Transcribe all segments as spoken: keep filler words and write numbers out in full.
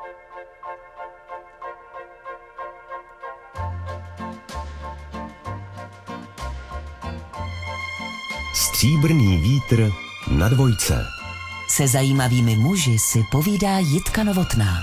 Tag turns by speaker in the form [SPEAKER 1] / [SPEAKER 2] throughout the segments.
[SPEAKER 1] Stříbrný vítr na dvojce.
[SPEAKER 2] Se zajímavými muži si povídá Jitka Novotná.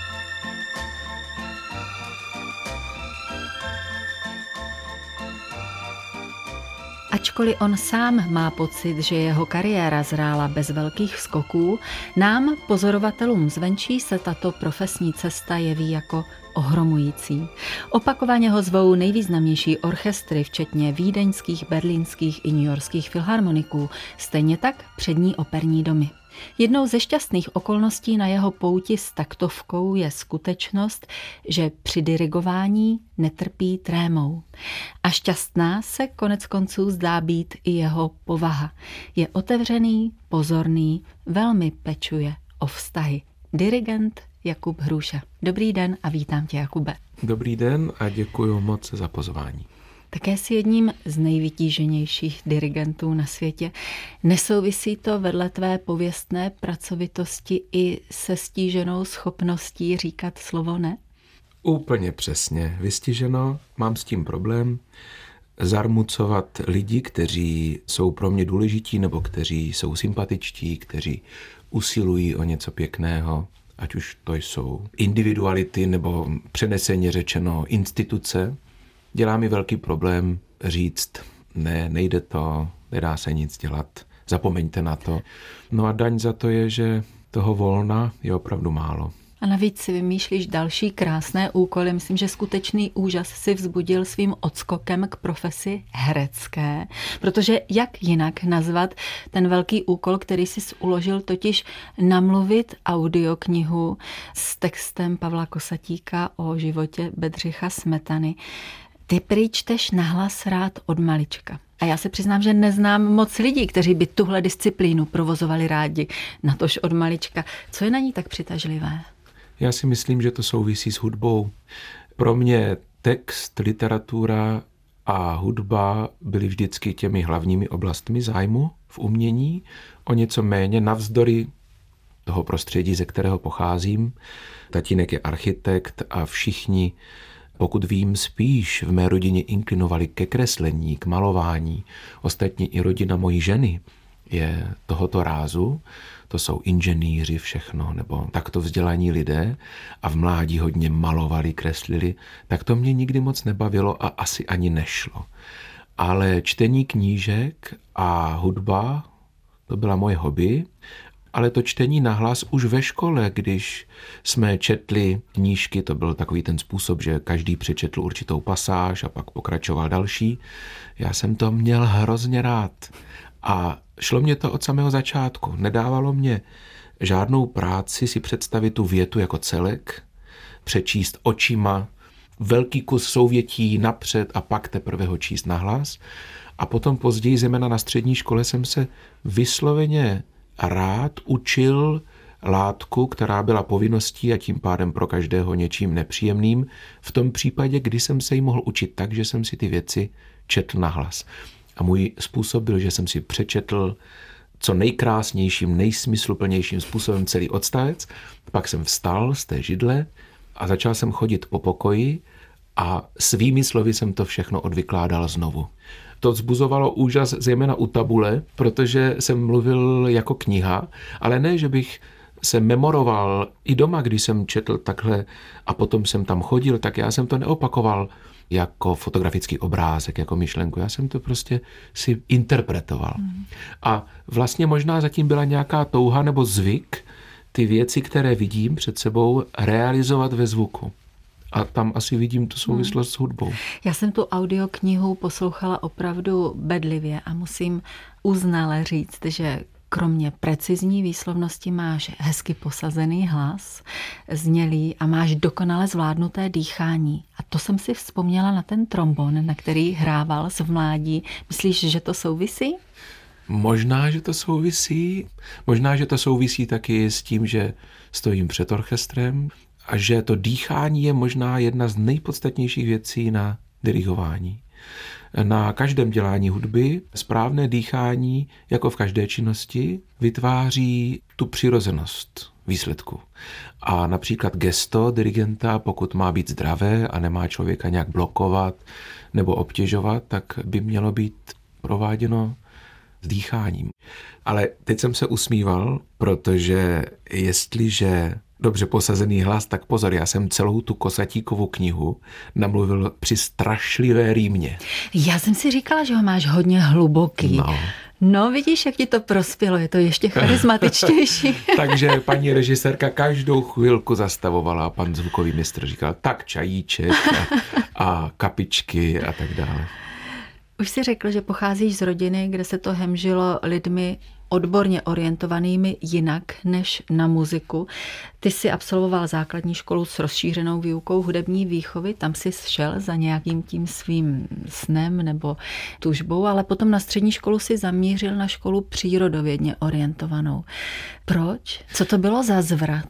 [SPEAKER 3] Ačkoliv on sám má pocit, že jeho kariéra zrála bez velkých skoků, nám, pozorovatelům zvenčí, se tato profesní cesta jeví jako ohromující. Opakovaně ho zvou nejvýznamnější orchestry, včetně vídeňských, berlínských i newyorských filharmoniků, stejně tak přední operní domy. Jednou ze šťastných okolností na jeho pouti s taktovkou je skutečnost, že při dirigování netrpí trémou. A šťastná se konec konců zdá být i jeho povaha. Je otevřený, pozorný, velmi pečuje o vztahy. Dirigent Jakub Hruša. Dobrý den a vítám tě, Jakube.
[SPEAKER 4] Dobrý den a děkuji moc za pozvání.
[SPEAKER 3] Také jsi jedním z nejvytíženějších dirigentů na světě. Nesouvisí to vedle tvé pověstné pracovitosti i se stíženou schopností říkat slovo ne?
[SPEAKER 4] Úplně přesně. Vystiženo, mám s tím problém. Zarmucovat lidi, kteří jsou pro mě důležití nebo kteří jsou sympatičtí, kteří usilují o něco pěkného, ať už to jsou individuality nebo přeneseně řečeno instituce. Dělá mi velký problém říct, ne, nejde to, nedá se nic dělat, zapomeňte na to. No a daň za to je, že toho volna je opravdu málo.
[SPEAKER 3] A navíc si vymýšlíš další krásné úkoly. Myslím, že skutečný úžas si vzbudil svým odskokem k profesi herecké. Protože jak jinak nazvat ten velký úkol, který jsi uložil, totiž namluvit audioknihu s textem Pavla Kosatíka o životě Bedřicha Smetany. Ty prý čteš nahlas rád od malička. A já se přiznám, že neznám moc lidí, kteří by tuhle disciplínu provozovali rádi, natož od malička. Co je na ní tak přitažlivé?
[SPEAKER 4] Já si myslím, že to souvisí s hudbou. Pro mě text, literatura a hudba byly vždycky těmi hlavními oblastmi zájmu v umění. O něco méně navzdory toho prostředí, ze kterého pocházím. Tatínek je architekt a všichni, pokud vím, spíš v mé rodině inklinovali ke kreslení, k malování. Ostatní i rodina mojí ženy je tohoto rázu. To jsou inženýři všechno, nebo takto vzdělaní lidé a v mládí hodně malovali, kreslili. Tak to mě nikdy moc nebavilo a asi ani nešlo. Ale čtení knížek a hudba, to byla moje hobby. Ale to čtení nahlas už ve škole, když jsme četli knížky, to byl takový ten způsob, že každý přečetl určitou pasáž a pak pokračoval další. Já jsem to měl hrozně rád. A šlo mě to od samého začátku. Nedávalo mě žádnou práci si představit tu větu jako celek, přečíst očima, velký kus souvětí napřed a pak teprve ho číst nahlas. A potom později, zejména na střední škole, jsem se vysloveně rád učil látku, která byla povinností a tím pádem pro každého něčím nepříjemným, v tom případě, kdy jsem se jí mohl učit tak, že jsem si ty věci četl nahlas. A můj způsob byl, že jsem si přečetl co nejkrásnějším, nejsmysluplnějším způsobem celý odstavec, pak jsem vstal z té židle a začal jsem chodit po pokoji a svými slovy jsem to všechno odvykládal znovu. To vzbuzovalo úžas zejména u tabule, protože jsem mluvil jako kniha, ale ne, že bych se memoroval i doma, když jsem četl takhle a potom jsem tam chodil, tak já jsem to neopakoval jako fotografický obrázek, jako myšlenku. Já jsem to prostě si interpretoval. Mm. A vlastně možná zatím byla nějaká touha nebo zvyk ty věci, které vidím před sebou, realizovat ve zvuku. A tam asi vidím tu souvislost hmm. s hudbou.
[SPEAKER 3] Já jsem tu audioknihu poslouchala opravdu bedlivě a musím uznale říct, že kromě precizní výslovnosti máš hezky posazený hlas, znělý a máš dokonale zvládnuté dýchání. A to jsem si vzpomněla na ten trombon, na který hrával v mládí. Myslíš, že to souvisí?
[SPEAKER 4] Možná, že to souvisí. Možná, že to souvisí taky s tím, že stojím před orchestrem a že to dýchání je možná jedna z nejpodstatnějších věcí na dirigování. Na každém dělání hudby správné dýchání, jako v každé činnosti, vytváří tu přirozenost. výsledku. A například gesto dirigenta, pokud má být zdravé a nemá člověka nějak blokovat nebo obtěžovat, tak by mělo být prováděno s dýcháním. Ale teď jsem se usmíval, protože jestliže dobře posazený hlas, tak pozor, já jsem celou tu Kosatíkovu knihu namluvil při strašlivé rýmě.
[SPEAKER 3] Já jsem si říkala, že ho máš hodně hluboký.
[SPEAKER 4] No.
[SPEAKER 3] No, vidíš, jak ti to prospělo, je to ještě charismatičtější.
[SPEAKER 4] Takže paní režisérka každou chvilku zastavovala a pan zvukový mistr říkal, tak čajíček a, a kapičky a tak dále.
[SPEAKER 3] Už jsi řekl, že pocházíš z rodiny, kde se to hemžilo lidmi odborně orientovanými jinak než na muziku. Ty jsi absolvoval základní školu s rozšířenou výukou hudební výchovy, tam jsi šel za nějakým tím svým snem nebo tužbou, ale potom na střední školu si zamířil na školu přírodovědně orientovanou. Proč? Co to bylo za zvrat?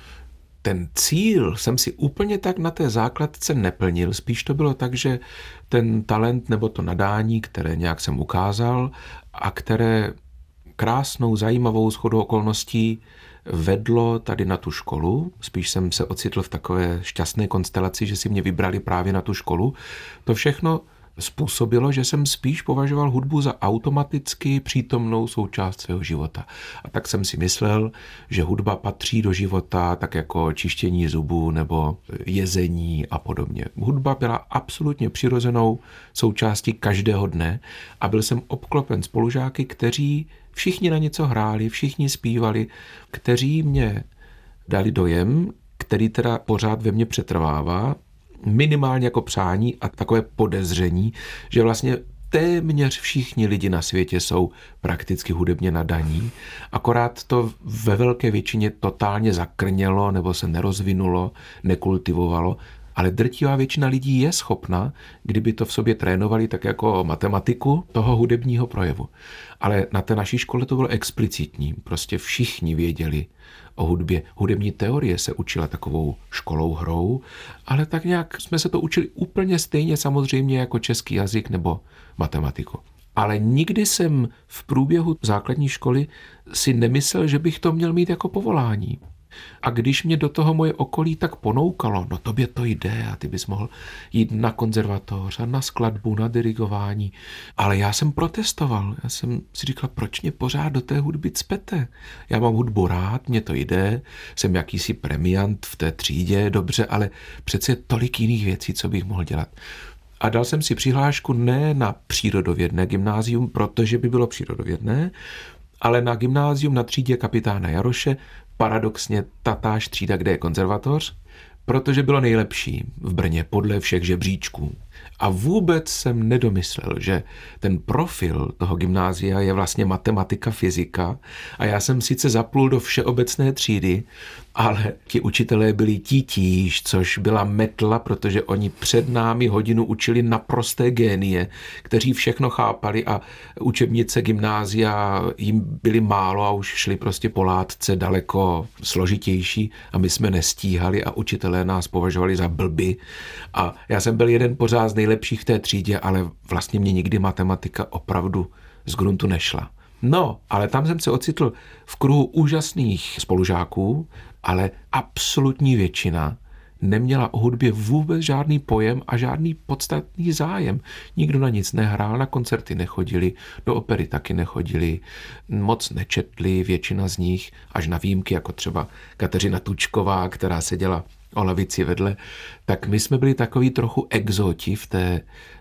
[SPEAKER 4] Ten cíl jsem si úplně tak na té základce neplnil. Spíš to bylo tak, že ten talent nebo to nadání, které nějak jsem ukázal a které krásnou, zajímavou shodou okolností vedlo tady na tu školu. Spíš jsem se ocitl v takové šťastné konstelaci, že si mě vybrali právě na tu školu. To všechno způsobilo, že jsem spíš považoval hudbu za automaticky přítomnou součást svého života. A tak jsem si myslel, že hudba patří do života tak jako čištění zubů nebo jezení a podobně. Hudba byla absolutně přirozenou součástí každého dne a byl jsem obklopen spolužáky, kteří všichni na něco hráli, všichni zpívali, kteří mě dali dojem, který teda pořád ve mně přetrvává, minimálně jako přání a takové podezření, že vlastně téměř všichni lidi na světě jsou prakticky hudebně nadaní, akorát to ve velké většině totálně zakrnělo nebo se nerozvinulo, nekultivovalo, ale drtivá většina lidí je schopna, kdyby to v sobě trénovali tak jako matematiku, toho hudebního projevu. Ale na té naší škole to bylo explicitní, prostě všichni věděli o hudbě. Hudební teorie se učila takovou školou hrou, ale tak nějak jsme se to učili úplně stejně samozřejmě jako český jazyk nebo matematiku. Ale nikdy jsem v průběhu základní školy si nemyslel, že bych to měl mít jako povolání. A když mě do toho moje okolí tak ponoukalo, no tobě to jde a ty bys mohl jít na konzervatoř a na skladbu, na dirigování. Ale já jsem protestoval. Já jsem si říkal, proč mě pořád do té hudby cpete? Já mám hudbu rád, mně to jde, jsem jakýsi premiant v té třídě, dobře, ale přece je tolik jiných věcí, co bych mohl dělat. A dal jsem si přihlášku ne na přírodovědné gymnázium, protože by bylo přírodovědné, ale na gymnázium na třídě kapitána Jaroše, paradoxně tatáž třída, kde je konzervatoř, protože bylo nejlepší v Brně podle všech žebříčků. A vůbec jsem nedomyslel, že ten profil toho gymnázia je vlastně matematika, fyzika a já jsem sice zaplul do všeobecné třídy, ale ti učitelé byli títíž, což byla metla, protože oni před námi hodinu učili naprosté génie, kteří všechno chápali a učebnice gymnázia jim byly málo a už šli prostě po látce daleko složitější a my jsme nestíhali a učitelé nás považovali za blby a já jsem byl jeden pořád z nejlepších v té třídě, ale vlastně mě nikdy matematika opravdu z gruntu nešla. No, ale tam jsem se ocitl v kruhu úžasných spolužáků, ale absolutní většina neměla o hudbě vůbec žádný pojem a žádný podstatný zájem. Nikdo na nic nehrál, na koncerty nechodili, do opery taky nechodili, moc nečetli, většina z nich, až na výjimky, jako třeba Kateřina Tučková, která seděla o lavici vedle, tak my jsme byli takový trochu exoti v té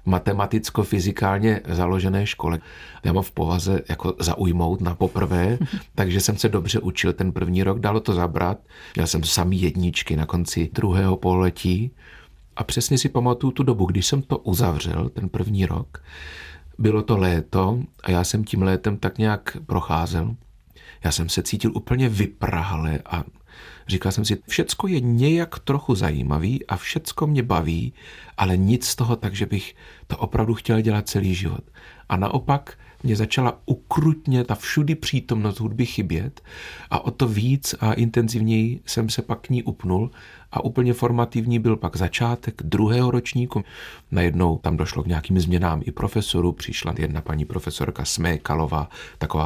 [SPEAKER 4] matematicko-fyzikálně založené škole. Já mám v povaze jako zaujmout na poprvé, takže jsem se dobře učil ten první rok, dalo to zabrat. Měl jsem samý jedničky na konci druhého pololetí a přesně si pamatuju tu dobu, když jsem to uzavřel, ten první rok. Bylo to léto a já jsem tím létem tak nějak procházel. Já jsem se cítil úplně vyprahle a říkal jsem si, všecko je nějak trochu zajímavý a všecko mě baví, ale nic z toho tak, že bych to opravdu chtěl dělat celý život. A naopak mě začala ukrutně ta všudy přítomnost hudby chybět a o to víc a intenzivněji jsem se pak k ní upnul a úplně formativní byl pak začátek druhého ročníku. Najednou tam došlo k nějakým změnám i profesorů, přišla jedna paní profesorka Smékalová, taková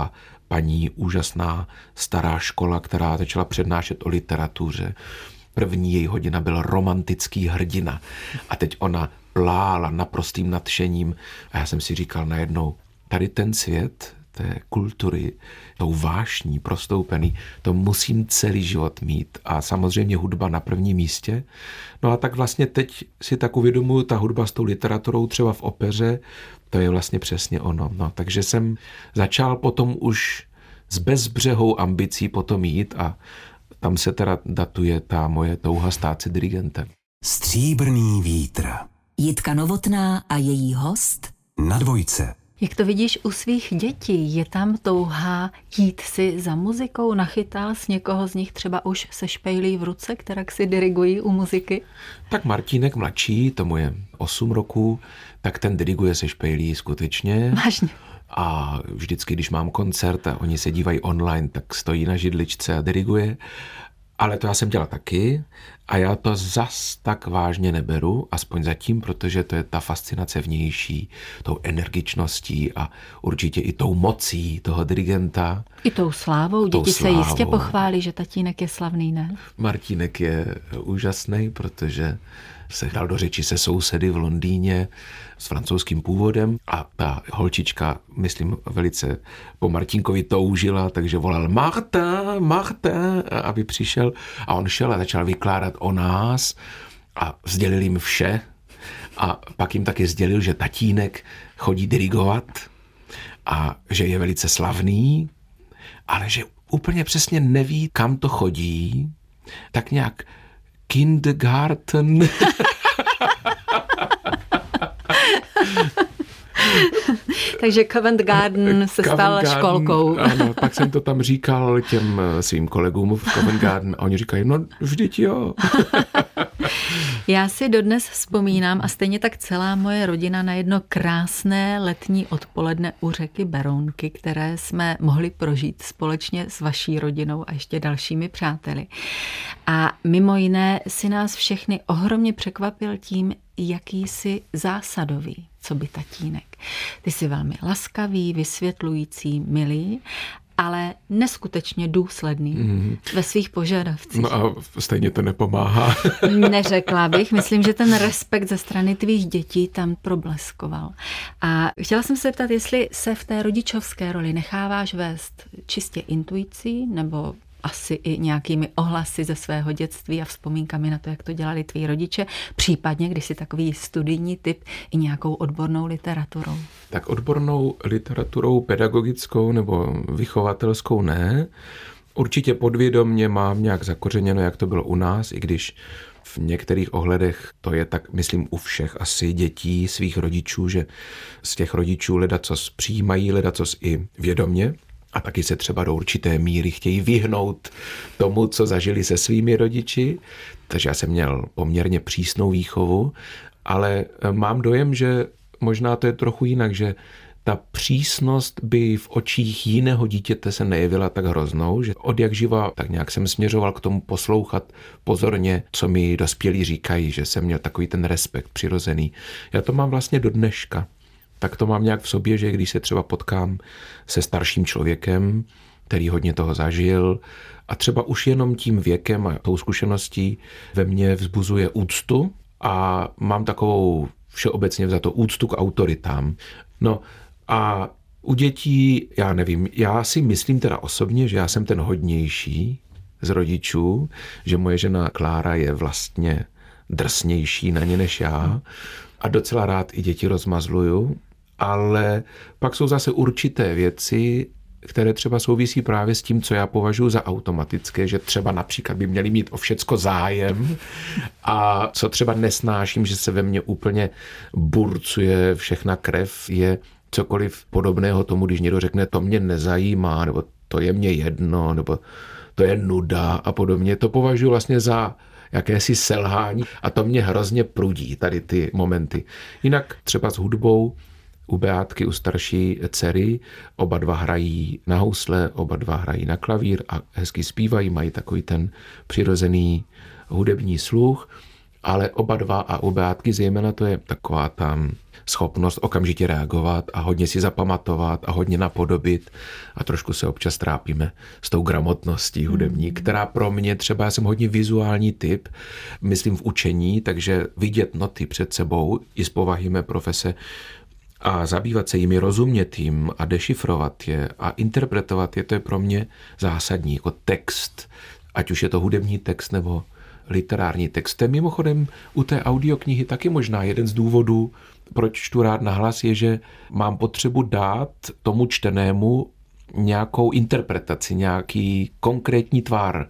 [SPEAKER 4] paní, úžasná stará škola, která začala přednášet o literatuře. První její hodina byl romantický hrdina a teď ona plála naprostým nadšením a já jsem si říkal najednou, tady ten svět té kultury, tou vášní prostoupený, to musím celý život mít a samozřejmě hudba na prvním místě. No a tak vlastně teď si tak uvědomuju, ta hudba s tou literaturou třeba v opeře, to je vlastně přesně ono. No, takže jsem začal potom už s bezbřehou ambicí potom jít a tam se teda datuje ta moje touha stát se dirigentem.
[SPEAKER 1] Stříbrný vítr.
[SPEAKER 2] Jitka Novotná a její host
[SPEAKER 1] Na dvojce.
[SPEAKER 3] Jak to vidíš u svých dětí? Je tam touha jít si za muzikou? Nachytal z někoho z nich třeba už se špejlí v ruce, kterak si dirigují u muziky?
[SPEAKER 4] Tak Martínek mladší, tomu je osm roků, tak ten diriguje se špejlí skutečně.
[SPEAKER 3] Vážně.
[SPEAKER 4] A vždycky, když mám koncert a oni se dívají online, tak stojí na židličce a diriguje. Ale to já jsem dělal taky a já to zas tak vážně neberu, aspoň zatím, protože to je ta fascinace vnější, tou energičností a určitě i tou mocí toho dirigenta.
[SPEAKER 3] I tou slávou.
[SPEAKER 4] Tou
[SPEAKER 3] Děti
[SPEAKER 4] slávou.
[SPEAKER 3] se jistě pochválí, že tatínek je slavný, ne?
[SPEAKER 4] Martínek je úžasný, protože se dal do řeči se sousedy v Londýně s francouzským původem a ta holčička, myslím, velice po Martínkovi toužila, takže volal Martin, Martin, aby přišel a on šel a začal vykládat o nás a sdělil jim vše a pak jim taky sdělil, že tatínek chodí dirigovat a že je velice slavný, ale že úplně přesně neví, kam to chodí, tak nějak Kindergarten.
[SPEAKER 3] Takže Covent Garden se
[SPEAKER 4] Covent
[SPEAKER 3] stal
[SPEAKER 4] Garden,
[SPEAKER 3] školkou.
[SPEAKER 4] Ano, tak jsem to tam říkal těm svým kolegům v Covent Garden a oni říkají, no vždyť jo.
[SPEAKER 3] Já si dodnes vzpomínám a stejně tak celá moje rodina na jedno krásné letní odpoledne u řeky Berounky, které jsme mohli prožít společně s vaší rodinou a ještě dalšími přáteli. A mimo jiné si nás všechny ohromně překvapil tím, jaký jsi zásadový, co by tatínek. Ty jsi velmi laskavý, vysvětlující, milý, ale neskutečně důsledný mm. ve svých požadavcích.
[SPEAKER 4] No a stejně to nepomáhá.
[SPEAKER 3] Neřekla bych. Myslím, že ten respekt ze strany tvých dětí tam probleskoval. A chtěla jsem se zeptat, jestli se v té rodičovské roli necháváš vést čistě intuicí, nebo asi i nějakými ohlasy ze svého dětství a vzpomínkami na to, jak to dělali tví rodiče, případně, když si takový studijní typ, i nějakou odbornou literaturou.
[SPEAKER 4] Tak odbornou literaturou, pedagogickou nebo vychovatelskou ne. Určitě podvědomě mám nějak zakořeněno, jak to bylo u nás, i když v některých ohledech to je tak, myslím, u všech asi dětí svých rodičů, že z těch rodičů ledacos přijímají, ledacos i vědomě. A taky se třeba do určité míry chtějí vyhnout tomu, co zažili se svými rodiči. Takže já jsem měl poměrně přísnou výchovu, ale mám dojem, že možná to je trochu jinak, že ta přísnost by v očích jiného dítěte se nejevila tak hroznou, že od jak živa tak nějak jsem směřoval k tomu poslouchat pozorně, co mi dospělí říkají, že jsem měl takový ten respekt přirozený. Já to mám vlastně do dneška. Tak to mám nějak v sobě, že když se třeba potkám se starším člověkem, který hodně toho zažil a třeba už jenom tím věkem a tou zkušeností ve mně vzbuzuje úctu a mám takovou všeobecně vzato úctu k autoritám. No a u dětí, já nevím, já si myslím teda osobně, že já jsem ten hodnější z rodičů, že moje žena Klára je vlastně drsnější na ně než já a docela rád i děti rozmazluju, ale pak jsou zase určité věci, které třeba souvisí právě s tím, co já považuji za automatické, že třeba například by měli mít o všecko zájem a co třeba nesnáším, že se ve mně úplně burcuje všechna krev, je cokoliv podobného tomu, když někdo řekne, to mě nezajímá, nebo to je mě jedno, nebo to je nuda a podobně. To považuji vlastně za jakési selhání a to mě hrozně prudí, tady ty momenty. Jinak třeba s hudbou u Beátky, u starší dcery, oba dva hrají na housle, oba dva hrají na klavír a hezky zpívají, mají takový ten přirozený hudební sluch ale oba dva a u Beátky zejména to je taková tam schopnost okamžitě reagovat a hodně si zapamatovat a hodně napodobit a trošku se občas trápíme s tou gramotností hudební, která pro mě třeba, já jsem hodně vizuální typ, myslím v učení, takže vidět noty před sebou i z povahy mé profese a zabývat se jimi, rozumět jim a dešifrovat je a interpretovat je, to je pro mě zásadní, jako text, ať už je to hudební text nebo literární text. To je mimochodem u té audioknihy taky možná jeden z důvodů, proč čtu rád nahlas, je, že mám potřebu dát tomu čtenému nějakou interpretaci, nějaký konkrétní tvar.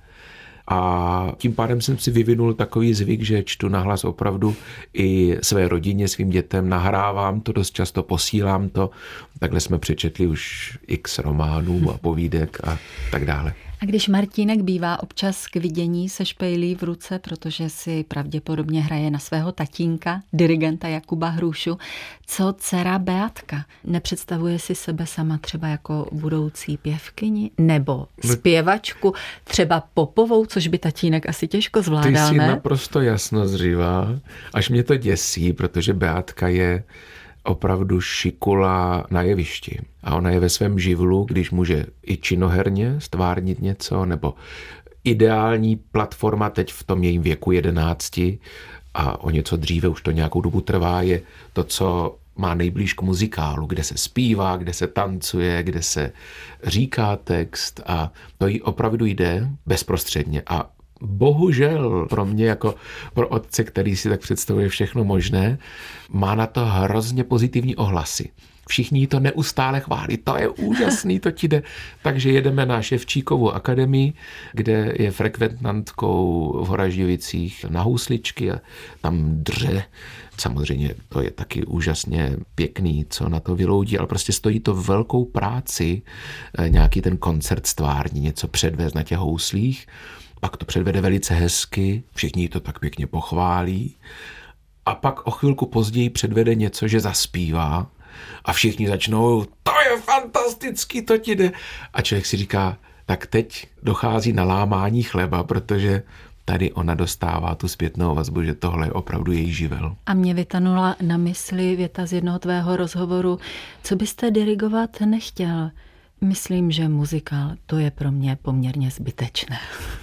[SPEAKER 4] A tím pádem jsem si vyvinul takový zvyk, že čtu nahlas opravdu i své rodině, svým dětem, nahrávám to dost často, posílám to. Takhle jsme přečetli už x románů a povídek a tak dále.
[SPEAKER 3] A když Martínek bývá občas k vidění se špejlí v ruce, protože si pravděpodobně hraje na svého tatínka, dirigenta Jakuba Hrušu, co dcera Beátka? Nepředstavuje si sebe sama třeba jako budoucí pěvkyni nebo zpěvačku, třeba popovou, což by tatínek asi těžko zvládal,
[SPEAKER 4] Ty jsi
[SPEAKER 3] ne?
[SPEAKER 4] naprosto jasnozřivá, až mě to děsí, protože Beátka je opravdu šikula na jevišti. A ona je ve svém živlu, když může i činoherně stvárnit něco, nebo ideální platforma teď v tom jejím věku jedenácti a o něco dříve, už to nějakou dobu trvá, je to, co má nejblíž k muzikálu, kde se zpívá, kde se tancuje, kde se říká text a to jí opravdu jde bezprostředně. A bohužel pro mě jako pro otce, který si tak představuje všechno možné, má na to hrozně pozitivní ohlasy. Všichni jí to neustále chválí, to je úžasný, to ti jde. Takže jedeme na Ševčíkovu akademii, kde je frekventantkou v Horažďovicích na housličky a tam dře. Samozřejmě to je taky úžasně pěkný, co na to vyloudí, ale prostě stojí to velkou práci, nějaký ten koncert stvární, něco předvést na těch houslích. Pak to předvede velice hezky, všichni to tak pěkně pochválí a pak o chvilku později předvede něco, že zaspívá a všichni začnou, to je fantastický, to ti jde. A člověk si říká, tak teď dochází na lámání chleba, protože tady ona dostává tu zpětnou vazbu, že tohle je opravdu její živel.
[SPEAKER 3] A mě vytanula na mysli věta z jednoho tvého rozhovoru, co byste dirigovat nechtěl. Myslím, že muzikál, to je pro mě poměrně zbytečné.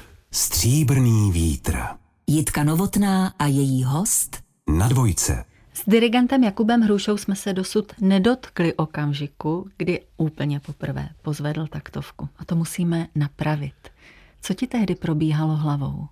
[SPEAKER 1] Stříbrný vítr.
[SPEAKER 2] Jitka Novotná a její host
[SPEAKER 1] Na dvojce.
[SPEAKER 3] S dirigentem Jakubem Hrušou jsme se dosud nedotkli okamžiku, kdy úplně poprvé pozvedl taktovku. A to musíme napravit. Co ti tehdy probíhalo hlavou?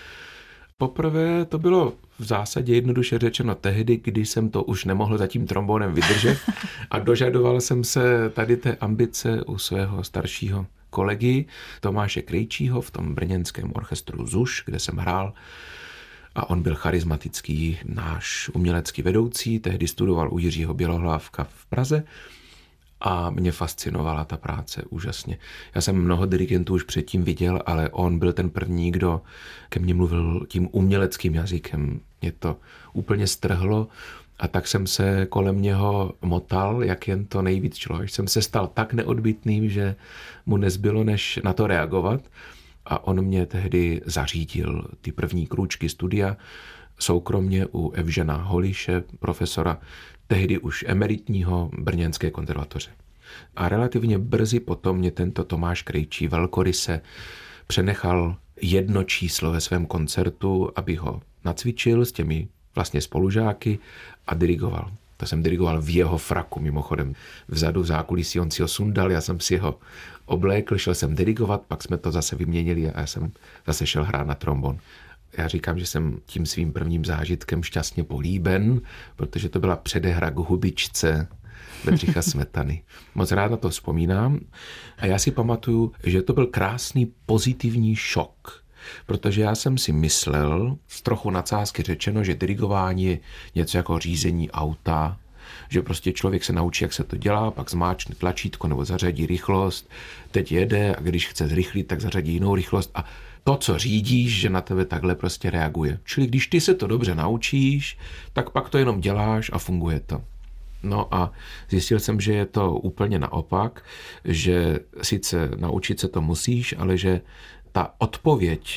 [SPEAKER 4] Poprvé to bylo v zásadě jednoduše řečeno tehdy, kdy jsem to už nemohl za tím trombonem vydržet a dožadoval jsem se tady té ambice u svého staršího kolegy Tomáše Krejčího v tom brněnském orchestru ZUŠ, kde jsem hrál. A on byl charismatický náš umělecký vedoucí, tehdy studoval u Jiřího Bělohlávka v Praze a mě fascinovala ta práce úžasně. Já jsem mnoho dirigentů už předtím viděl, ale on byl ten první, kdo ke mně mluvil tím uměleckým jazykem. Mě to úplně strhlo a tak jsem se kolem něho motal, jak jen to nejvíc šlo. Až jsem se stal tak neodbytným, že mu nezbylo, než na to reagovat. A on mě tehdy zařídil ty první krůčky studia soukromně u Evžena Holiše, profesora, tehdy už emeritního brněnské konzervatoře. A relativně brzy potom mě tento Tomáš Krejčí velkoryse přenechal jedno číslo ve svém koncertu, aby ho nacvičil s těmi vlastně spolužáky a dirigoval. To jsem dirigoval v jeho fraku, mimochodem. Vzadu v zákulisí on si ho sundal, já jsem si ho oblékl, šel jsem dirigovat, pak jsme to zase vyměnili a já jsem zase šel hrát na trombon. Já říkám, že jsem tím svým prvním zážitkem šťastně políben, protože to byla předehra k Hubičce Bedřicha Smetany. Moc rád na to vzpomínám a já si pamatuju, že to byl krásný pozitivní šok, protože já jsem si myslel, z trochu nadsázky řečeno, že dirigování je něco jako řízení auta, že prostě člověk se naučí, jak se to dělá, pak zmáčkne tlačítko nebo zařadí rychlost, teď jede a když chce zrychlit, tak zařadí jinou rychlost a to, co řídíš, že na tebe takhle prostě reaguje. Čili když ty se to dobře naučíš, tak pak to jenom děláš a funguje to. No a zjistil jsem, že je to úplně naopak, že sice naučit se to musíš, ale že ta odpověď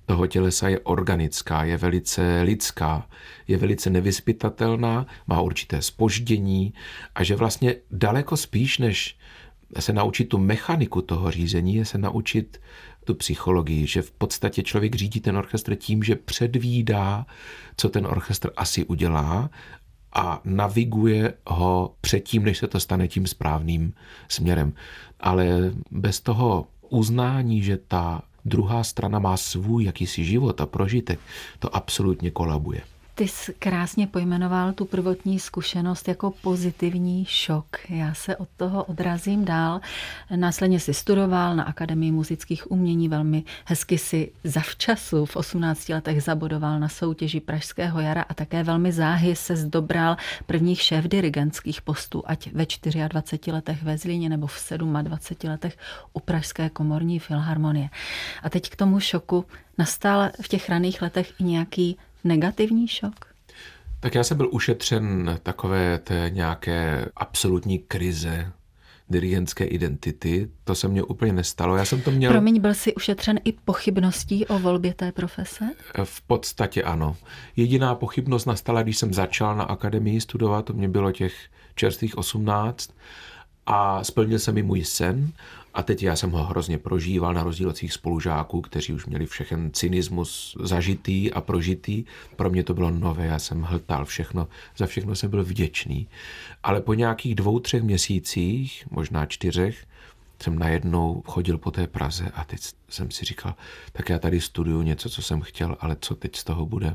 [SPEAKER 4] toho tělesa je organická, je velice lidská, je velice nevyzpytatelná, má určité zpoždění a že vlastně daleko spíš, než se naučit tu mechaniku toho řízení, je se naučit tu psychologii, že v podstatě člověk řídí ten orchestr tím, že předvídá, co ten orchestr asi udělá a naviguje ho předtím, než se to stane tím správným směrem. Ale bez toho uznání, že ta druhá strana má svůj jakýsi život a prožitek, to absolutně kolabuje.
[SPEAKER 3] Ty jsi krásně pojmenoval tu prvotní zkušenost jako pozitivní šok. Já se od toho odrazím dál. Následně si studoval na Akademii muzických umění, velmi hezky si zavčasu v osmnácti letech zabodoval na soutěži Pražského jara a také velmi záhy se zdobral prvních šéfdirigentských postů, ať ve dvaceti čtyřech letech ve Zlíně nebo v dvaceti sedmi letech u Pražské komorní filharmonie. A teď k tomu šoku nastal v těch raných letech i nějaký negativní šok?
[SPEAKER 4] Tak já jsem byl ušetřen takové té nějaké absolutní krize dirigentské identity. To se mně úplně nestalo. Já jsem to měl...
[SPEAKER 3] Promiň, byl jsi ušetřen i pochybností o volbě té profese?
[SPEAKER 4] V podstatě ano. Jediná pochybnost nastala, když jsem začal na akademii studovat, to mě bylo těch čerstvých osmnáct a splnil se mi můj sen. A teď já jsem ho hrozně prožíval na rozdíl od svých spolužáků, kteří už měli všechen cynismus zažitý a prožitý. Pro mě to bylo nové, já jsem hltal všechno, za všechno jsem byl vděčný. Ale po nějakých dvou, třech měsících, možná čtyřech, jsem najednou chodil po té Praze a teď jsem si říkal, tak já tady studuju něco, co jsem chtěl, ale co teď z toho bude?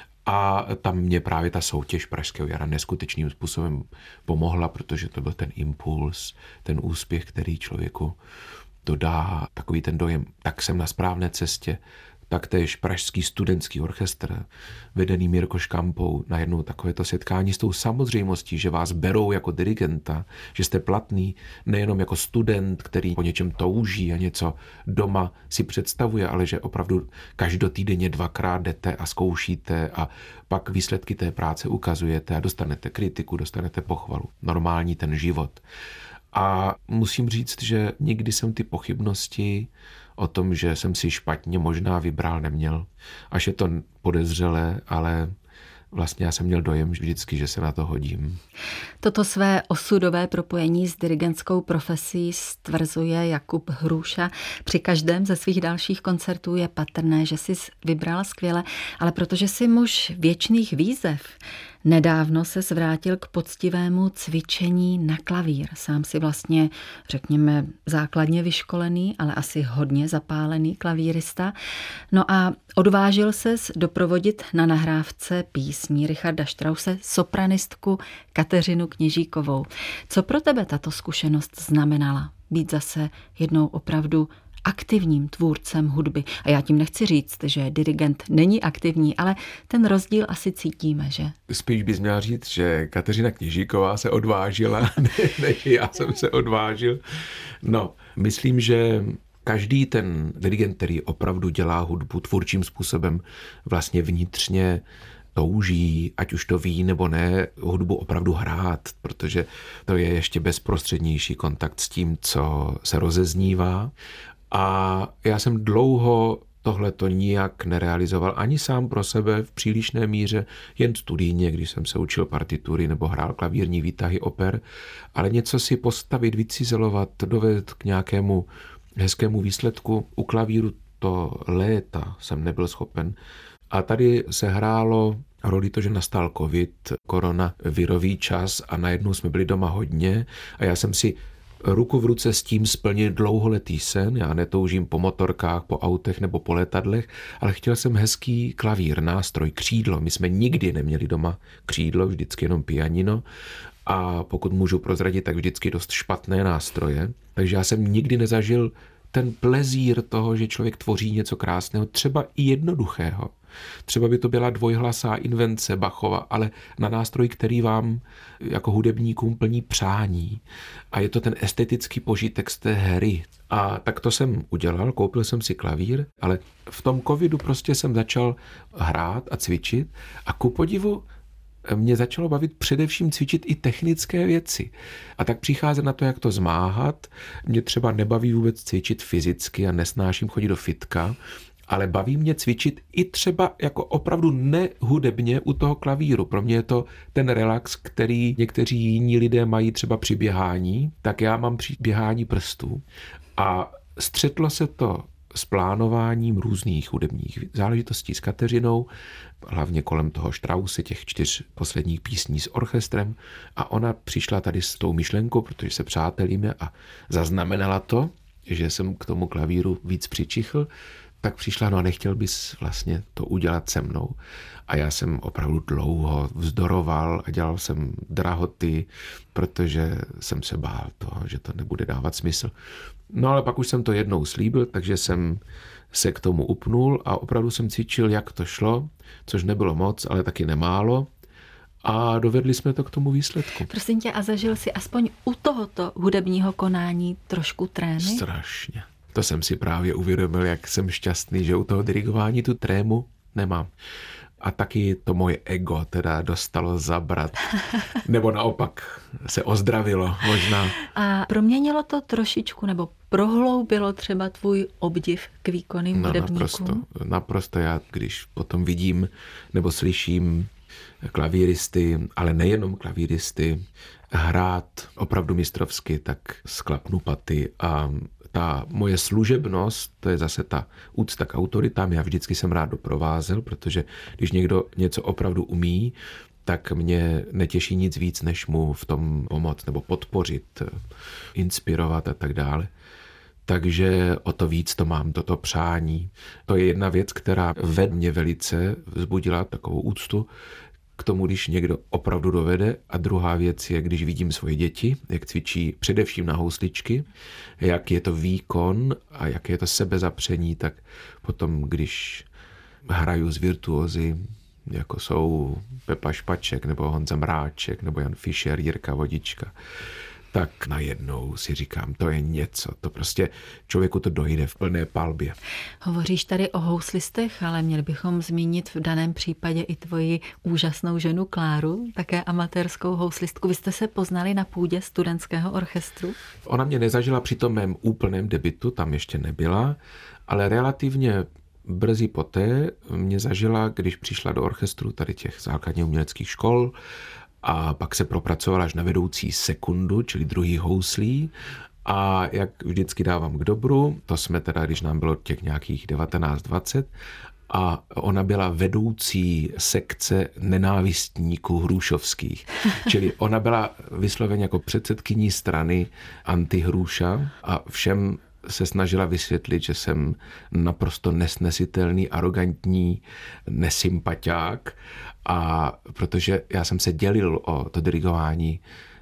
[SPEAKER 4] A tam mě právě ta soutěž Pražského jara neskutečným způsobem pomohla, protože to byl ten impuls, ten úspěch, který člověku dodá takový ten dojem, tak jsem na správné cestě. Taktéž Pražský studentský orchestr, vedený Mirko Škampou, najednou takovéto setkání s tou samozřejmostí, že vás berou jako dirigenta, že jste platný nejenom jako student, který po něčem touží a něco doma si představuje, ale že opravdu každotýdenně dvakrát jdete a zkoušíte a pak výsledky té práce ukazujete a dostanete kritiku, dostanete pochvalu. Normální ten život. A musím říct, že nikdy jsem ty pochybnosti o tom, že jsem si špatně možná vybral, neměl. Až je to podezřelé, ale vlastně já jsem měl dojem vždycky, že se na to hodím.
[SPEAKER 3] Toto své osudové propojení s dirigentskou profesí stvrzuje Jakub Hruša. Při každém ze svých dalších koncertů je patrné, že jsi vybral skvěle, ale protože jsi muž věčných výzev, nedávno se zvrátil k poctivému cvičení na klavír. Sám si vlastně, řekněme, základně vyškolený, ale asi hodně zapálený klavírista. No a odvážil ses doprovodit na nahrávce písní Richarda Strause sopranistku Kateřinu Kněžíkovou. Co pro tebe tato zkušenost znamenala? Být zase jednou opravdu aktivním tvůrcem hudby. A já tím nechci říct, že dirigent není aktivní, ale ten rozdíl asi cítíme, že?
[SPEAKER 4] Spíš bys měla říct, že Kateřina Kněžíková se odvážila, než já jsem se odvážil. No, myslím, že každý ten dirigent, který opravdu dělá hudbu tvůrčím způsobem, vlastně vnitřně touží, ať už to ví nebo ne, hudbu opravdu hrát, protože to je ještě bezprostřednější kontakt s tím, co se rozeznívá. A já jsem dlouho tohleto nijak nerealizoval ani sám pro sebe v přílišné míře, jen studijně, když jsem se učil partitury nebo hrál klavírní výtahy oper, ale něco si postavit, vycizelovat, dovést k nějakému hezkému výsledku. U klavíru to léta jsem nebyl schopen. A tady se hrálo roli to, že nastal covid, koronavirový čas a najednou jsme byli doma hodně a já jsem si ruku v ruce s tím splnil dlouholetý sen. Já netoužím po motorkách, po autech nebo po letadlech, ale chtěl jsem hezký klavír, nástroj, křídlo. My jsme nikdy neměli doma křídlo, vždycky jenom pianino. A pokud můžu prozradit, tak vždycky dost špatné nástroje. Takže já jsem nikdy nezažil ten plezír toho, že člověk tvoří něco krásného, třeba i jednoduchého. Třeba by to byla dvojhlasá invence Bachova, ale na nástroj, který vám jako hudebníkům plní přání. A je to ten estetický požitek z té hry. A tak to jsem udělal, koupil jsem si klavír, ale v tom covidu prostě jsem začal hrát a cvičit a ku podivu mě začalo bavit především cvičit i technické věci. A tak přicházet na to, jak to zmáhat. Mě třeba nebaví vůbec cvičit fyzicky a nesnáším chodit do fitka, ale baví mě cvičit i třeba jako opravdu nehudebně u toho klavíru. Pro mě je to ten relax, který někteří jiní lidé mají třeba při běhání, tak já mám při běhání prstů. A střetlo se to s plánováním různých hudebních záležitostí s Kateřinou, hlavně kolem toho Strausse, těch čtyř posledních písní s orchestrem. A ona přišla tady s tou myšlenkou, protože se přátelíme a zaznamenala to, že jsem k tomu klavíru víc přičichl, tak přišla, no a nechtěl bys vlastně to udělat se mnou. A já jsem opravdu dlouho vzdoroval a dělal jsem drahoty, protože jsem se bál toho, že to nebude dávat smysl. No ale pak už jsem to jednou slíbil, takže jsem se k tomu upnul a opravdu jsem cvičil, jak to šlo, což nebylo moc, ale taky nemálo. A dovedli jsme to k tomu výsledku.
[SPEAKER 3] Prosím tě, a zažil jsi aspoň u tohoto hudebního konání trošku trémy?
[SPEAKER 4] Strašně. To jsem si právě uvědomil, jak jsem šťastný, že u toho dirigování tu trému nemám. A taky to moje ego teda dostalo zabrat. Nebo naopak se ozdravilo možná.
[SPEAKER 3] A proměnilo to trošičku, nebo prohloubilo třeba tvůj obdiv k výkonným
[SPEAKER 4] no,
[SPEAKER 3] hudebníkům?
[SPEAKER 4] Naprosto, naprosto. Já, když potom vidím nebo slyším klavíristy, ale nejenom klavíristy, hrát opravdu mistrovsky, tak sklapnu paty a ta moje služebnost, to je zase ta úcta k autoritám, já vždycky jsem rád doprovázel, protože když někdo něco opravdu umí, tak mě netěší nic víc, než mu v tom pomoct nebo podpořit, inspirovat a tak dále. Takže o to víc to mám, toto přání. To je jedna věc, která ve mně velice vzbudila takovou úctu k tomu, když někdo opravdu dovede. A druhá věc je, když vidím svoje děti, jak cvičí především na housličky, jak je to výkon a jak je to sebezapření, tak potom, když hraju s virtuózy, jako jsou Pepa Špaček, nebo Honza Mráček, nebo Jan Fischer, Jirka Vodička, tak najednou si říkám, to je něco, to prostě člověku to dojde v plné palbě.
[SPEAKER 3] Hovoříš tady o houslistech, ale měli bychom zmínit v daném případě i tvoji úžasnou ženu Kláru, také amatérskou houslistku. Vy jste se poznali na půdě studentského orchestru?
[SPEAKER 4] Ona mě nezažila při tom mém úplném debutu, tam ještě nebyla, ale relativně brzy poté mě zažila, když přišla do orchestru tady těch základních uměleckých škol, a pak se propracovala až na vedoucí sekundu, čili druhý houslí. A jak vždycky dávám k dobru, to jsme teda, když nám bylo těch nějakých devatenáct dvacet, a ona byla vedoucí sekce nenávistníků hrušovských. Čili ona byla vysloveně jako předsedkyní strany antihruša a všem se snažila vysvětlit, že jsem naprosto nesnesitelný, arrogantní nesympaťák, a protože já jsem se dělil o to dirigování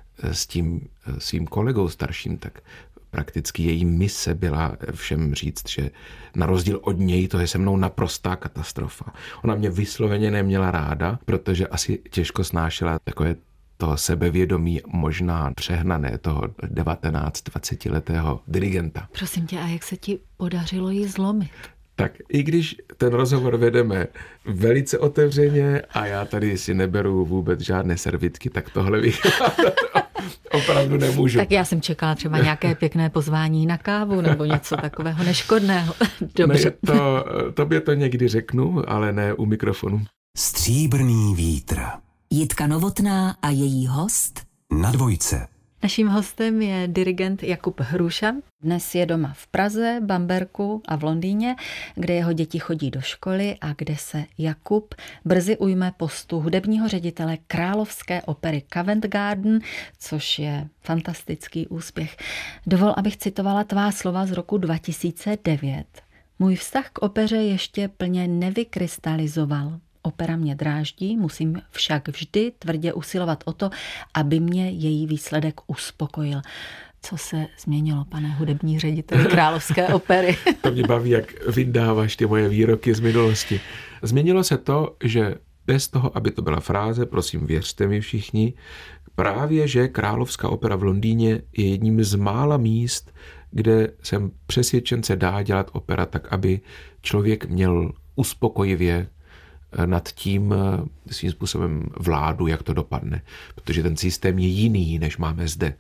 [SPEAKER 4] s tím svým kolegou starším, tak prakticky její mise byla všem říct, že na rozdíl od něj to je se mnou naprostá katastrofa. Ona mě vysloveně neměla ráda, protože asi těžko snášela takové toho sebevědomí, možná přehnané, toho devatenáct dvacetiletého dirigenta.
[SPEAKER 3] Prosím tě, a jak se ti podařilo ji zlomit?
[SPEAKER 4] Tak i když ten rozhovor vedeme velice otevřeně a já tady si neberu vůbec žádné servitky, tak tohle vycházet opravdu nemůžu.
[SPEAKER 3] Tak já jsem čekala třeba nějaké pěkné pozvání na kávu nebo něco takového neškodného. Dobře.
[SPEAKER 4] Ne, to, tobě to někdy řeknu, ale ne u mikrofonu.
[SPEAKER 1] Stříbrný vítr.
[SPEAKER 2] Jitka Novotná a její host
[SPEAKER 1] Na dvojce.
[SPEAKER 3] Naším hostem je dirigent Jakub Hruša. Dnes je doma v Praze, Bamberku a v Londýně, kde jeho děti chodí do školy a kde se Jakub brzy ujme postu hudebního ředitele Královské opery Covent Garden, což je fantastický úspěch. Dovol, abych citovala tvá slova z roku dva tisíce devět. Můj vztah k opeře ještě plně nevykrystalizoval. Opera mě dráždí, musím však vždy tvrdě usilovat o to, aby mě její výsledek uspokojil. Co se změnilo, pane hudební ředitel Královské opery?
[SPEAKER 4] To mě baví, jak vydáváš ty moje výroky z minulosti. Změnilo se to, že bez toho, aby to byla fráze, prosím věřte mi všichni, právě, že Královská opera v Londýně je jedním z mála míst, kde jsem přesvědčen, se dá dělat opera tak, aby člověk měl uspokojivě nad tím svým způsobem vládu, jak to dopadne. Protože ten systém je jiný, než máme zde.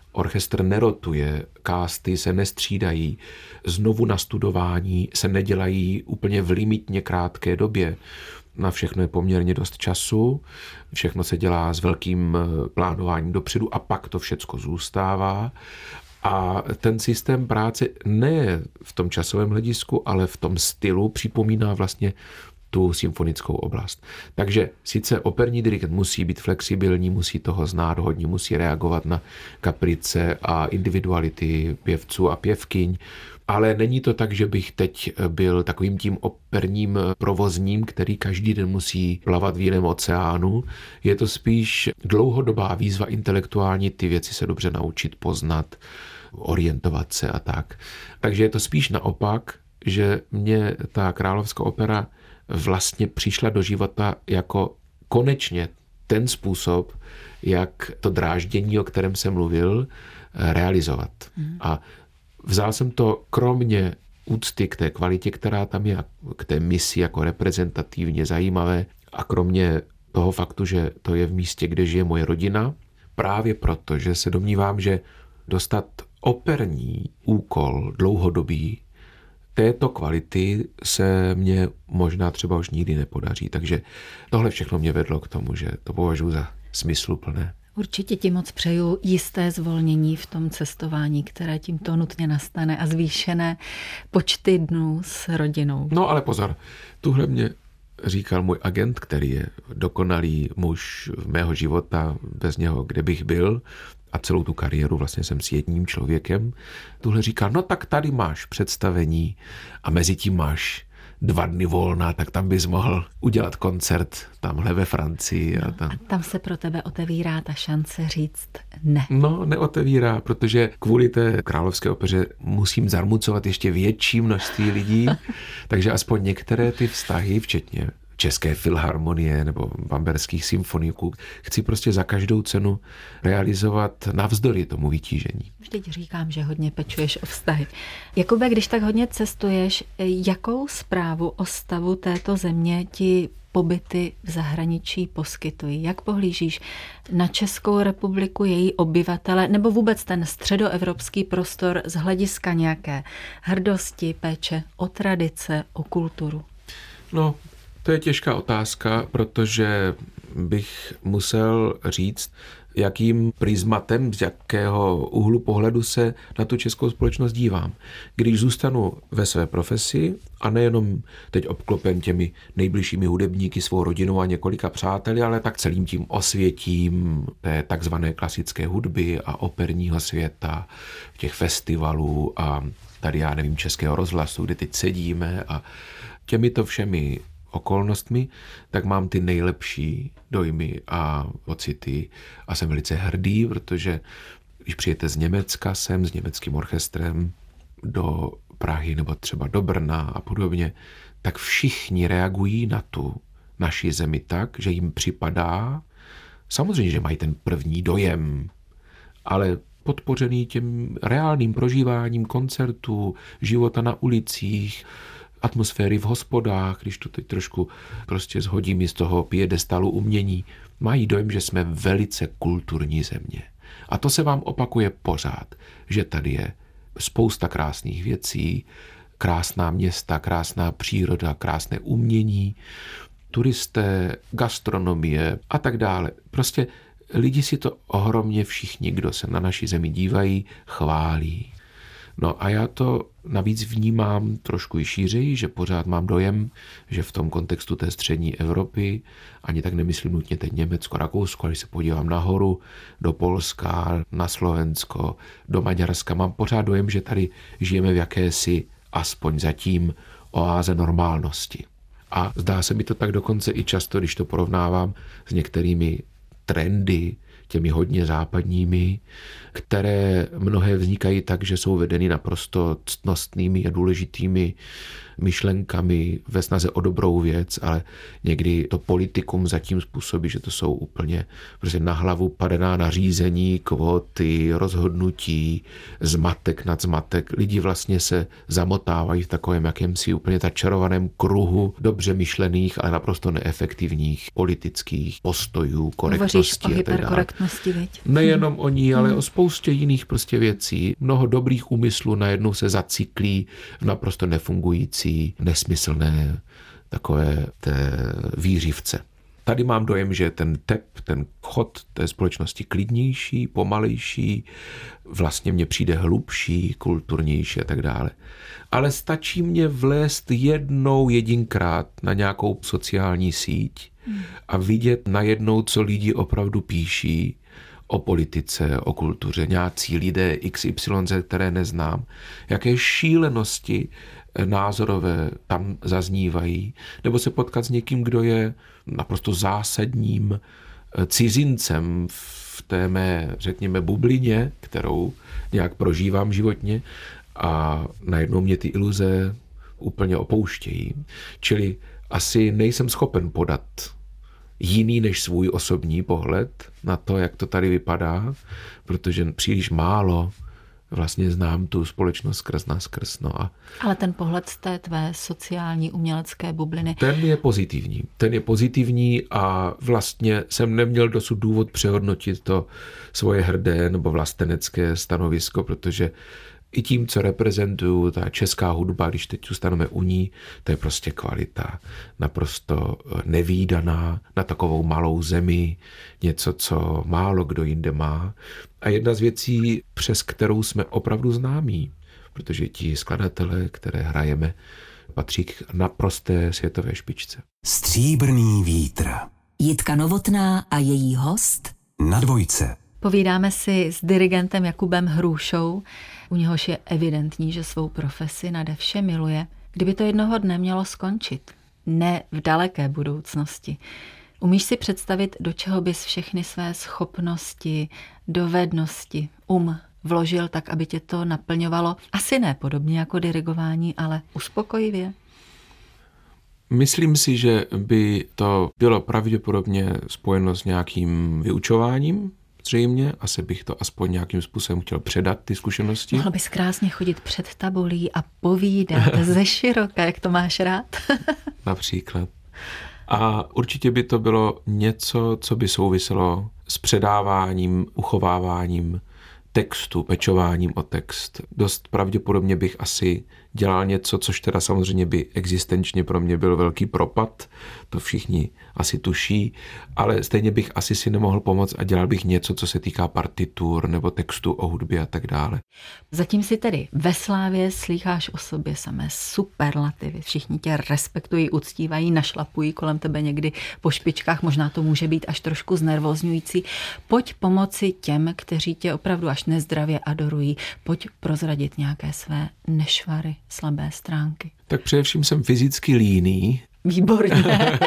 [SPEAKER 4] Orchestr nerotuje, kásty se nestřídají, znovu nastudování se nedělají úplně v limitně krátké době. Na všechno je poměrně dost času, všechno se dělá s velkým plánováním dopředu a pak to všecko zůstává. A ten systém práce ne v tom časovém hledisku, ale v tom stylu připomíná vlastně tu symfonickou oblast. Takže sice operní dirigent musí být flexibilní, musí toho znát hodně, musí reagovat na kaprice a individuality pěvců a pěvkyň, ale není to tak, že bych teď byl takovým tím operním provozním, který každý den musí plavat v jiném oceánu. Je to spíš dlouhodobá výzva intelektuální, ty věci se dobře naučit, poznat, orientovat se a tak. Takže je to spíš naopak, že mě ta Královská opera vlastně přišla do života jako konečně ten způsob, jak to dráždění, o kterém jsem mluvil, realizovat. Mm. A vzal jsem to kromě úcty k té kvalitě, která tam je, k té misi jako reprezentativně zajímavé a kromě toho faktu, že to je v místě, kde žije moje rodina, právě proto, že se domnívám, že dostat operní úkol dlouhodobý této kvality se mně možná třeba už nikdy nepodaří. Takže tohle všechno mě vedlo k tomu, že to považuji za smysluplné.
[SPEAKER 3] Určitě ti moc přeju jisté zvolnění v tom cestování, které tímto nutně nastane a zvýšené počty dnů s rodinou.
[SPEAKER 4] No ale pozor, tuhle mě říkal můj agent, který je dokonalý muž mého života, bez něho kde bych byl, a celou tu kariéru vlastně jsem s jedním člověkem. Tuhle říkal, no tak tady máš představení a mezi tím máš dva dny volna, tak tam bys mohl udělat koncert tamhle ve Francii.
[SPEAKER 3] No,
[SPEAKER 4] a, tam.
[SPEAKER 3] a tam se pro tebe otevírá ta šance říct ne.
[SPEAKER 4] No, neotevírá, protože kvůli té Královské opeře musím zarmucovat ještě větší množství lidí, takže aspoň některé ty vztahy, včetně České filharmonie nebo bamberských symfoniků, chci prostě za každou cenu realizovat navzdory tomu vytížení.
[SPEAKER 3] Vždyť říkám, že hodně pečuješ o vztahy. Jakube, když tak hodně cestuješ, jakou zprávu o stavu této země ti pobyty v zahraničí poskytují? Jak pohlížíš na Českou republiku, její obyvatele, nebo vůbec ten středoevropský prostor z hlediska nějaké hrdosti, péče o tradice, o kulturu?
[SPEAKER 4] No, to je těžká otázka, protože bych musel říct, jakým prismatem, z jakého úhlu pohledu se na tu českou společnost dívám. Když zůstanu ve své profesi a nejenom teď obklopen těmi nejbližšími hudebníky, svou rodinou a několika přáteli, ale tak celým tím osvětím té takzvané klasické hudby a operního světa, těch festivalů a tady já nevím Českého rozhlasu, kde teď sedíme a těmito všemi okolnostmi, tak mám ty nejlepší dojmy a pocity a jsem velice hrdý, protože když přijete z Německa sem s německým orchestrem do Prahy nebo třeba do Brna a podobně, tak všichni reagují na tu naši zemi tak, že jim připadá, samozřejmě, že mají ten první dojem, ale podpořený tím reálným prožíváním koncertů, života na ulicích, atmosféry v hospodách, když to teď trošku prostě zhodím z toho piedestalu umění, mají dojem, že jsme velice kulturní země. A to se vám opakuje pořád, že tady je spousta krásných věcí, krásná města, krásná příroda, krásné umění, turisté, gastronomie a tak dále. Prostě lidi si to ohromně všichni, kdo se na naši zemi dívají, chválí. No a já to navíc vnímám trošku i šířeji, že pořád mám dojem, že v tom kontextu té střední Evropy, ani tak nemyslím nutně teď Německo, Rakousko, ale když se podívám nahoru, do Polska, na Slovensko, do Maďarska, mám pořád dojem, že tady žijeme v jakési, aspoň zatím, oáze normálnosti. A zdá se mi to tak dokonce i často, když to porovnávám s některými trendy, těmi hodně západními, které mnohé vznikají tak, že jsou vedeny naprosto ctnostnými a důležitými myšlenkami ve snaze o dobrou věc, ale někdy to politikum zatím způsobí, že to jsou úplně prostě na hlavu padená nařízení, kvóty, rozhodnutí, zmatek nad zmatek. Lidi vlastně se zamotávají v takovém jakémsi úplně začarovaném kruhu dobře myšlených, ale naprosto neefektivních politických postojů, korektnosti
[SPEAKER 3] o
[SPEAKER 4] a tak dále.
[SPEAKER 3] hyperkorektnosti, viď?
[SPEAKER 4] Nejenom o ní, ale o spoustě jiných prostě věcí. Mnoho dobrých úmyslů najednou se zacyklí v naprosto nefungující, nesmyslné takové té výřivce. Tady mám dojem, že ten tep, ten chod té společnosti klidnější, pomalejší, vlastně mně přijde hlubší, kulturnější a tak dále. Ale stačí mě vlézt jednou jedinkrát na nějakou sociální síť a vidět najednou, co lidi opravdu píší o politice, o kultuře, nějací lidé X Y Z, které neznám, jaké šílenosti názorové tam zaznívají, nebo se potkat s někým, kdo je naprosto zásadním cizincem v té mé, řekněme, bublině, kterou nějak prožívám životně a najednou mě ty iluze úplně opouštějí. Čili asi nejsem schopen podat jiný než svůj osobní pohled na to, jak to tady vypadá, protože příliš málo vlastně znám tu společnost skrz nás skrz. No a
[SPEAKER 3] ale ten pohled z té tvé sociální umělecké bubliny.
[SPEAKER 4] Ten je pozitivní. Ten je pozitivní a vlastně jsem neměl dosud důvod přehodnotit to svoje hrdé nebo vlastenecké stanovisko, protože i tím, co reprezentuju, ta česká hudba, když teď zůstaneme u ní, to je prostě kvalita. Naprosto nevídaná na takovou malou zemi, něco, co málo kdo jinde má. A jedna z věcí, přes kterou jsme opravdu známí, protože ti skladatelé, které hrajeme, patří k naprosté světové špičce.
[SPEAKER 1] Stříbrný vítr.
[SPEAKER 2] Jitka Novotná a její host
[SPEAKER 1] Na dvojce.
[SPEAKER 3] Povídáme si s dirigentem Jakubem Hrůšou, u něhož je evidentní, že svou profesi nade vše miluje. Kdyby to jednoho dne mělo skončit, ne v daleké budoucnosti, umíš si představit, do čeho bys všechny své schopnosti, dovednosti, um vložil tak, aby tě to naplňovalo? Asi ne podobně jako dirigování, ale uspokojivě.
[SPEAKER 4] Myslím si, že by to bylo pravděpodobně spojeno s nějakým vyučováním, zřejmě, asi bych to aspoň nějakým způsobem chtěl předat, ty zkušenosti.
[SPEAKER 3] Mohl bys krásně chodit před tabulí a povídat ze široka, jak to máš rád.
[SPEAKER 4] Například. A určitě by to bylo něco, co by souviselo s předáváním, uchováváním textu, pečováním o text. Dost pravděpodobně bych asi dělal něco, což teda samozřejmě by existenčně pro mě byl velký propad, to všichni asi tuší, ale stejně bych asi si nemohl pomoct a dělal bych něco, co se týká partitur nebo textu o hudbě a tak dále.
[SPEAKER 3] Zatím si tedy ve slávě slýcháš o sobě samé superlativy. Všichni tě respektují, uctívají, našlapují kolem tebe někdy po špičkách, možná to může být až trošku znervózňující. Pojď pomoci těm, kteří tě opravdu až nezdravě adorují. Pojď prozradit nějaké své nešvary, slabé stránky.
[SPEAKER 4] Tak především jsem fyzicky líný.
[SPEAKER 3] Výborně.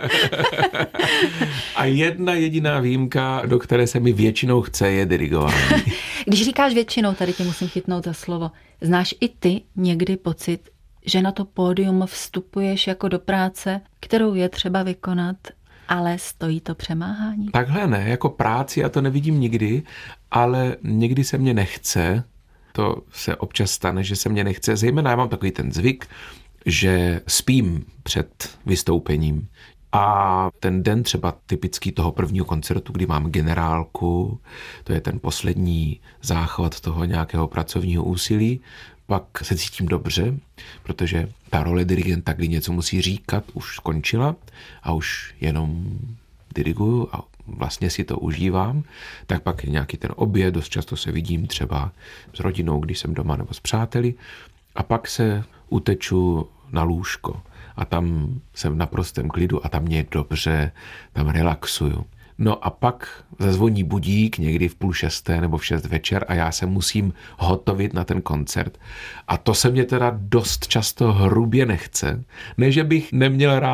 [SPEAKER 4] A jedna jediná výjimka, do které se mi většinou chce, je dirigování.
[SPEAKER 3] Když říkáš většinou, tady tě musím chytnout za slovo, znáš i ty někdy pocit, že na to pódium vstupuješ jako do práce, kterou je třeba vykonat, ale stojí to přemáhání?
[SPEAKER 4] Takhle ne, jako práci já to nevidím nikdy, ale někdy se mě nechce. To se občas stane, že se mě nechce. Zejména já mám takový ten zvyk, že spím před vystoupením. A ten den třeba typický toho prvního koncertu, kdy mám generálku, to je ten poslední záchvat toho nějakého pracovního úsilí, pak se cítím dobře, protože ta role dirigenta, kdy něco musí říkat, už skončila a už jenom diriguju a vlastně si to užívám, tak pak je nějaký ten oběd, dost často se vidím třeba s rodinou, když jsem doma nebo s přáteli a pak se uteču na lůžko a tam jsem v naprostém klidu a tam mě je dobře, tam relaxuju. No a pak zazvoní budík někdy v půl šesté nebo v šest večer a já se musím hotovit na ten koncert. A to se mě teda dost často hrubě nechce. Ne, že bych neměl rád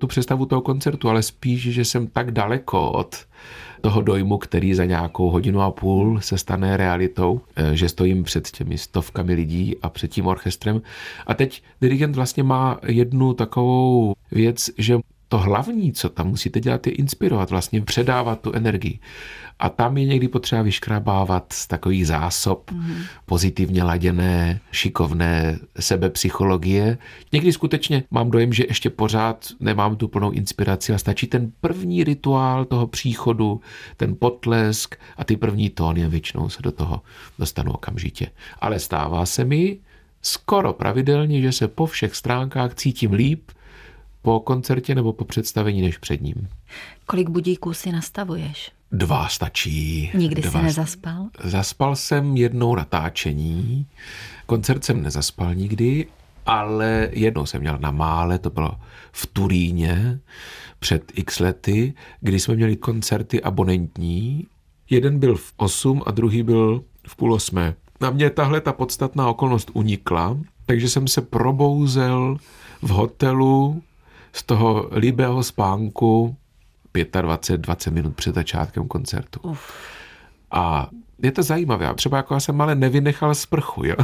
[SPEAKER 4] tu představu toho koncertu, ale spíš, že jsem tak daleko od toho dojmu, který za nějakou hodinu a půl se stane realitou, že stojím před těmi stovkami lidí a před tím orchestrem. A teď dirigent vlastně má jednu takovou věc, že to hlavní, co tam musíte dělat, je inspirovat, vlastně předávat tu energii. A tam je někdy potřeba vyškrabávat z takových zásob mm. pozitivně laděné, šikovné sebepsychologie. Někdy skutečně mám dojem, že ještě pořád nemám tu plnou inspiraci a stačí ten první rituál toho příchodu, ten potlesk a ty první tóny a většinou se do toho dostanu okamžitě. Ale stává se mi skoro pravidelně, že se po všech stránkách cítím líp po koncertě nebo po představení než před ním.
[SPEAKER 3] Kolik budíků si nastavuješ?
[SPEAKER 4] Dva stačí.
[SPEAKER 3] Nikdy
[SPEAKER 4] Dva.
[SPEAKER 3] jsi nezaspal?
[SPEAKER 4] Zaspal jsem jednou natáčení. Koncert jsem nezaspal nikdy, ale jednou jsem měl na Mále, to bylo v Turíně před x lety, kdy jsme měli koncerty abonentní. Jeden byl v osm a druhý byl v půl osmé. Na mě tahle ta podstatná okolnost unikla, takže jsem se probouzel v hotelu z toho líbého spánku dvacet pět dvacet minut před začátkem koncertu. Uf. A je to zajímavé. Třeba jako já jsem ale nevynechal sprchu, jo?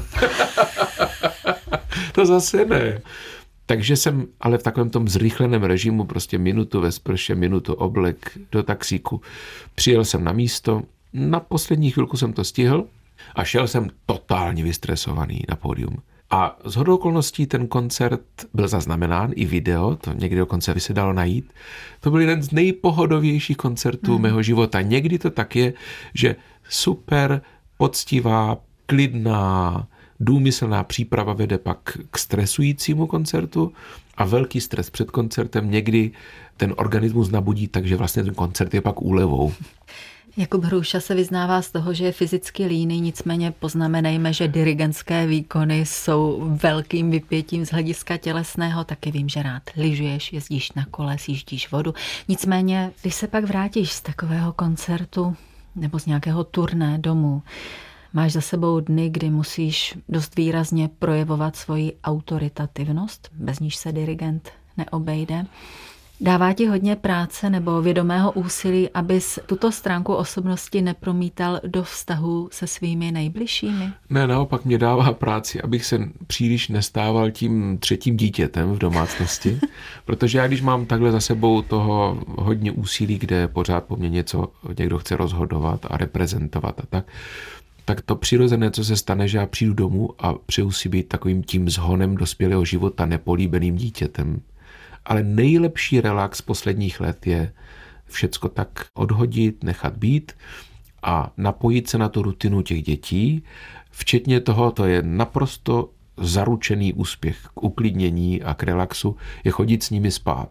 [SPEAKER 4] To zase ne. Takže jsem ale v takovém tom zrychleném režimu prostě minutu ve sprše, minutu oblek do taxíku. Přijel jsem na místo, na poslední chvilku jsem to stihl a šel jsem totálně vystresovaný na pódium. A shodou okolností ten koncert byl zaznamenán, i video, to někdy dokonce by se dalo najít. To byl jeden z nejpohodovějších koncertů hmm. mého života. Někdy to tak je, že super, poctivá, klidná, důmyslná příprava vede pak k stresujícímu koncertu a velký stres před koncertem někdy ten organismus nabudí, takže vlastně ten koncert je pak úlevou.
[SPEAKER 3] Jakub Hruša se vyznává z toho, že je fyzicky líný, nicméně poznamenejme, že dirigentské výkony jsou velkým vypětím z hlediska tělesného. Taky vím, že rád lyžuješ, jezdíš na kole, sjíždíš vodu. Nicméně, když se pak vrátíš z takového koncertu nebo z nějakého turné domů, máš za sebou dny, kdy musíš dost výrazně projevovat svoji autoritativnost, bez níž se dirigent neobejde. Dává ti hodně práce nebo vědomého úsilí, abys tuto stránku osobnosti nepromítal do vztahu se svými nejbližšími?
[SPEAKER 4] Ne, naopak mě dává práci, abych se příliš nestával tím třetím dítětem v domácnosti, protože já když mám takhle za sebou toho hodně úsilí, kde pořád po mně něco někdo chce rozhodovat a reprezentovat a tak, tak to přirozené, co se stane, že já přijdu domů a přeju si být takovým tím zhonem dospělého života nepolíbeným dítětem. Ale nejlepší relax posledních let je všecko tak odhodit, nechat být a napojit se na tu rutinu těch dětí. Včetně toho, to je naprosto zaručený úspěch k uklidnění a k relaxu, je chodit s nimi spát.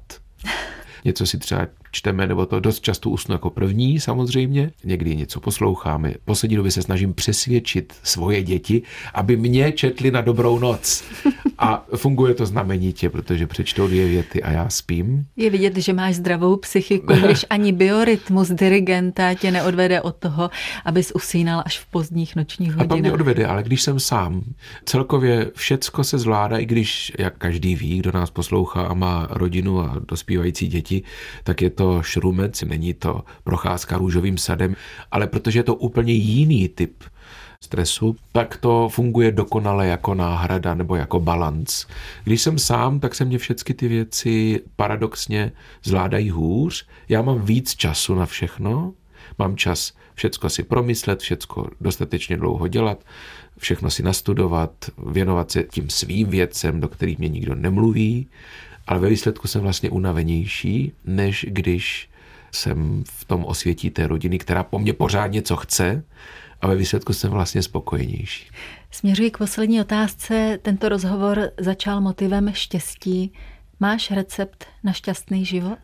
[SPEAKER 4] Něco si třeba čteme, nebo to dost často usnu jako první samozřejmě, někdy něco posloucháme. Poslední době se snažím přesvědčit svoje děti, aby mě četli na dobrou noc. A funguje to znamenitě, protože přečtou dvě věty a já spím.
[SPEAKER 3] Je vidět, že máš zdravou psychiku, když ani biorytmus dirigenta tě neodvede od toho, abys usínal až v pozdních nočních hodinách.
[SPEAKER 4] A to mě odvede, ale když jsem sám. Celkově všecko se zvládá, i když, jak každý ví, kdo nás poslouchá a má rodinu a dospívající děti, tak je to šrumec, není to procházka růžovým sadem, ale protože je to úplně jiný typ stresu, tak to funguje dokonale jako náhrada nebo jako balanc. Když jsem sám, tak se mě všechny ty věci paradoxně zvládají hůř. Já mám víc času na všechno, mám čas všecko si promyslet, všecko dostatečně dlouho dělat, všechno si nastudovat, věnovat se tím svým věcem, do kterých mě nikdo nemluví, ale ve výsledku jsem vlastně unavenější, než když jsem v tom osvětí té rodiny, která po mně pořád něco chce, a ve výsledku jsem vlastně spokojenější.
[SPEAKER 3] Směřuji k poslední otázce. Tento rozhovor začal motivem štěstí. Máš recept na šťastný život?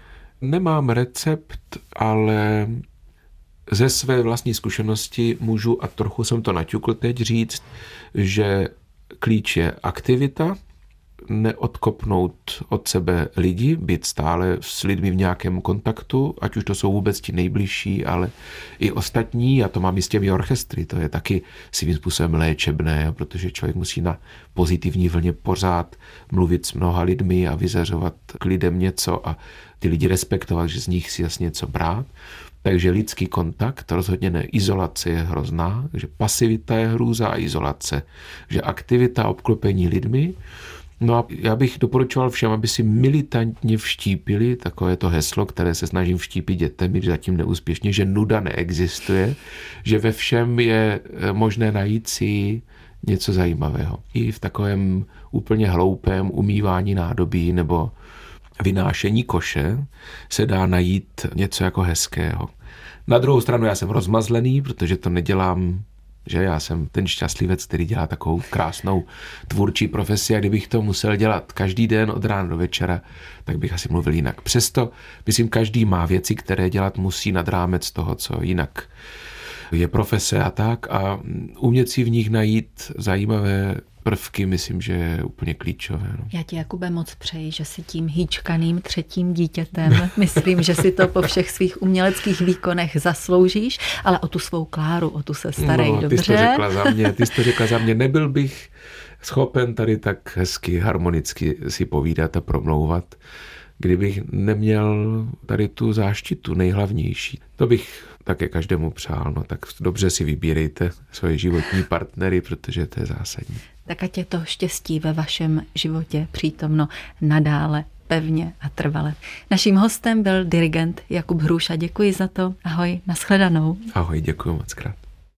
[SPEAKER 4] Nemám recept, ale ze své vlastní zkušenosti můžu, a trochu jsem to naťukl teď, říct, že klíč je aktivita, neodkopnout od sebe lidi, být stále s lidmi v nějakém kontaktu, ať už to jsou vůbec ti nejbližší, ale i ostatní, a to mám i s těmi orchestry, to je taky svým způsobem léčebné, protože člověk musí na pozitivní vlně pořád mluvit s mnoha lidmi a vyzařovat k lidem něco a ty lidi respektovat, že z nich si jasně něco brát. Takže lidský kontakt, rozhodně ne, izolace je hrozná, že pasivita je hrůza a izolace, že aktivita obklopení lidmi. No a já bych doporučoval všem, aby si militantně vštípili takové to heslo, které se snažím vštípit dětem, že zatím neúspěšně, že nuda neexistuje, že ve všem je možné najít si něco zajímavého. I v takovém úplně hloupém umývání nádobí nebo vynášení koše se dá najít něco jako hezkého. Na druhou stranu já jsem rozmazlený, protože to nedělám, že já jsem ten šťastlivec, který dělá takovou krásnou tvůrčí profesi a kdybych to musel dělat každý den od rána do večera, tak bych asi mluvil jinak. Přesto, myslím, každý má věci, které dělat musí nad rámec toho, co jinak je profese a tak a umět si v nich najít zajímavé prvky, myslím, že je úplně klíčové. No.
[SPEAKER 3] Já ti, Jakube, moc přeji, že si tím hýčkaným třetím dítětem, myslím, že si to po všech svých uměleckých výkonech zasloužíš, ale o tu svou Kláru, o tu se starej,
[SPEAKER 4] no,
[SPEAKER 3] dobře?
[SPEAKER 4] Ty jsi to řekla za mě, ty jsi to řekla za mě. Nebyl bych schopen tady tak hezky, harmonicky si povídat a promlouvat, kdybych neměl tady tu záštitu nejhlavnější. To bych také každému přál, no tak dobře si vybírejte svoje životní partnery, protože to je zásadní.
[SPEAKER 3] Tak ať je to štěstí ve vašem životě přítomno nadále, pevně a trvale. Naším hostem byl dirigent Jakub Hruša. Děkuji za to. Ahoj, nashledanou.
[SPEAKER 4] Ahoj, děkuji moc krát.